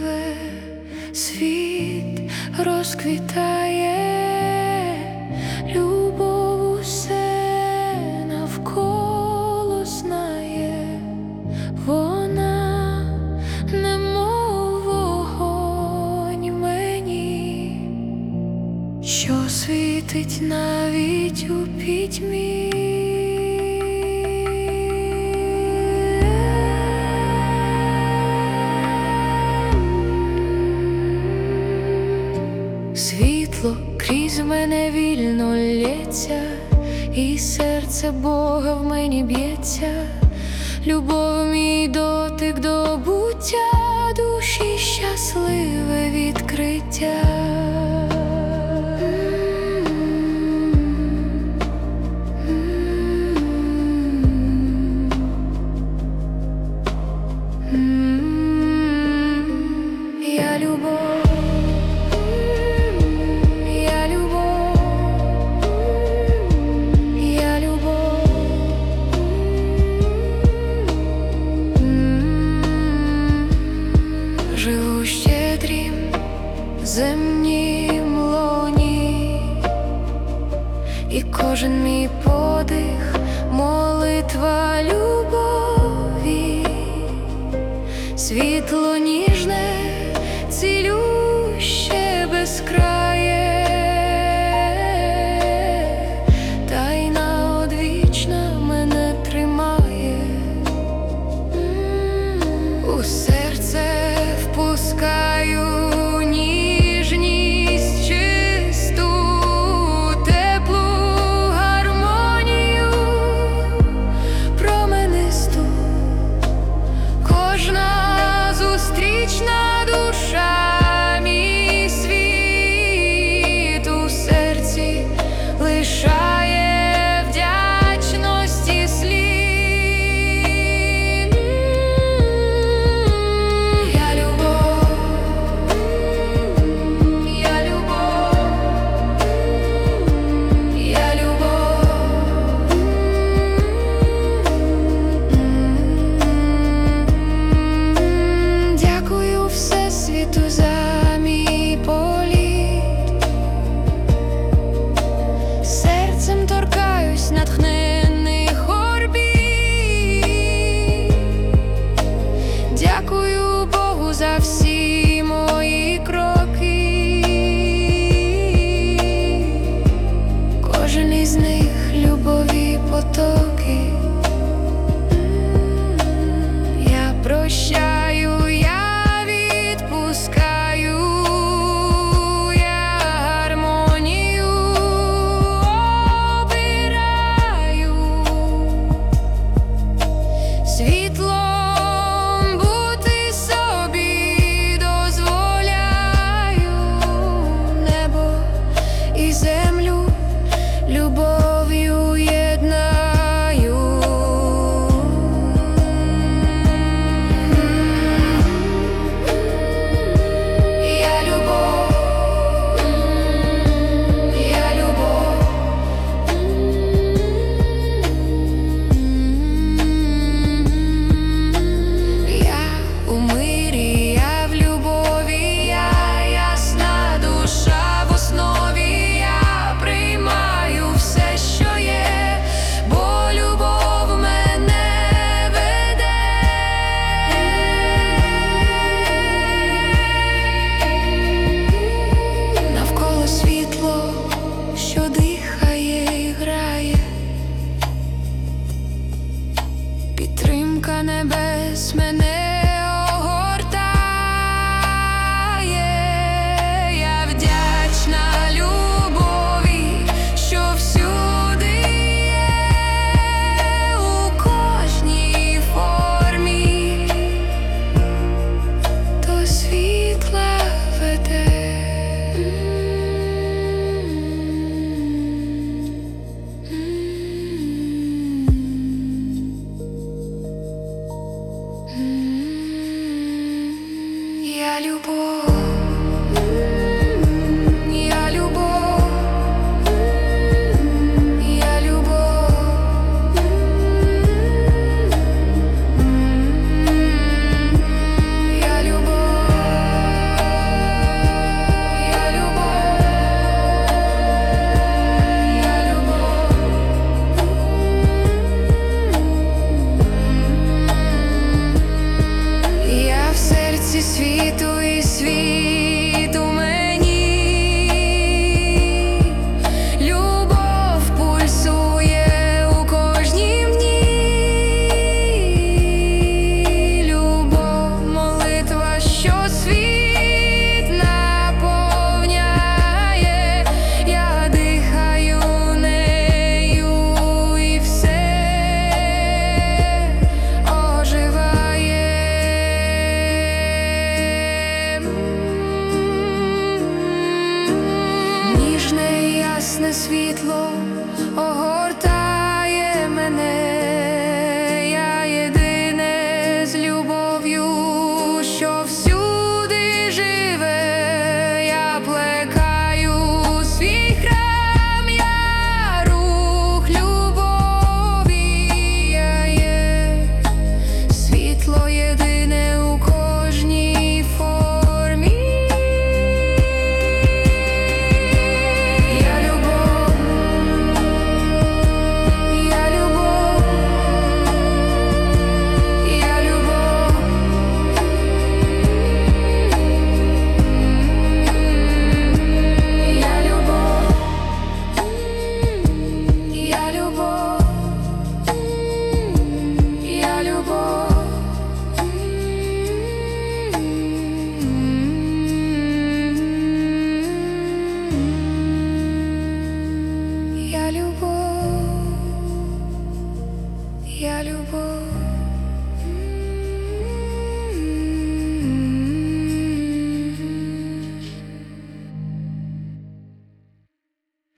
щасливе, світ розквітає, любов усе навколо знає, вона немов вогонь в мені, що світить навіть у пітьмі. Світло крізь мене вільно лється, і серце Бога в мені б'ється. Любов, мій дотик до буття, душі щасливе відкриття. Я любов. Живу в щедрім земнім лоні, і кожен мій подих — молитва любові. Світло ніжне, цілюще, безкрає, тайна одвічна мене тримає. У серце впускаю ніжність чисту, теплу гармонію променисту. Кожна зустрічна душа — мій світ, у серці лишає вдячності слід. Натхнених орбіт, дякую Богу за всі мої кроки. Кожен із них — любові потоки. Я прощаю, я відпускаю, я гармонію світлом бути собі дозволяю. Небо і землю любов'ю єднаю. Я любов, я любов. У мирі, я в любові, я ясна душа в основі. Я приймаю все, що є, бо любов мене веде. Навколо світло, що дихає і грає, підтримка небес мене я любов.